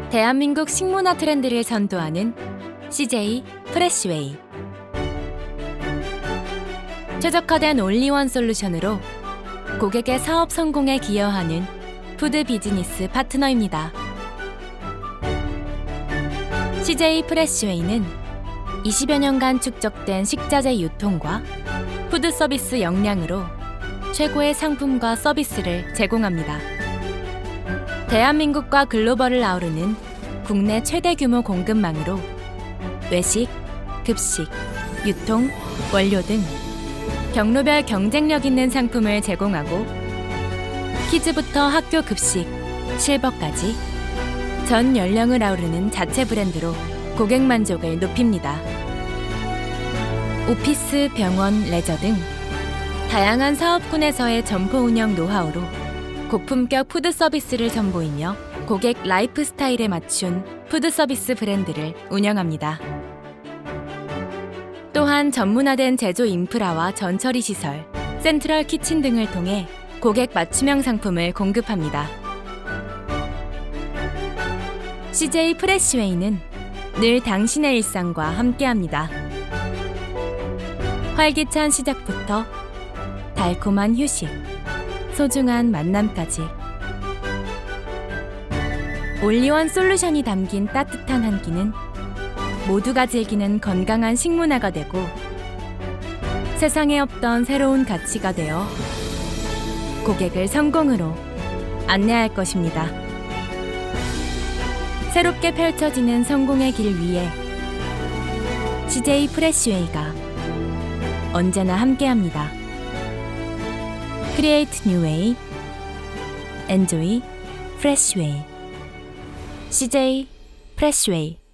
대한민국 식문화 트렌드를 선도하는 CJ 프레시웨이. 최적화된 올리원 솔루션으로 고객의 사업 성공에 기여하는 푸드 비즈니스 파트너입니다. CJ 프레시웨이는 20여 년간 축적된 식자재 유통과 푸드 서비스 역량으로 최고의 상품과 서비스를 제공합니다. 대한민국과 글로벌을 아우르는 국내 최대 규모 공급망으로 외식, 급식, 유통, 원료 등 경로별 경쟁력 있는 상품을 제공하고 키즈부터 학교 급식, 실버까지 전 연령을 아우르는 자체 브랜드로 고객 만족을 높입니다. 오피스, 병원, 레저 등 다양한 사업군에서의 점포 운영 노하우로 고품격 푸드 서비스를 선보이며 고객 라이프 스타일에 맞춘 푸드 서비스 브랜드를 운영합니다. 또한 전문화된 제조 인프라와 전처리 시설, 센트럴 키친 등을 통해 고객 맞춤형 상품을 공급합니다. CJ 프레시웨이는 늘 당신의 일상과 함께합니다. 활기찬 시작부터 달콤한 휴식, 소중한 만남까지 올리원 솔루션이 담긴 따뜻한 한 끼는 모두가 즐기는 건강한 식문화가 되고 세상에 없던 새로운 가치가 되어 고객을 성공으로 안내할 것입니다. 새롭게 펼쳐지는 성공의 길 위에 CJ 프레시웨이가 언제나 함께합니다. Create New Way, Enjoy Fresh Way. CJ 프레시웨이.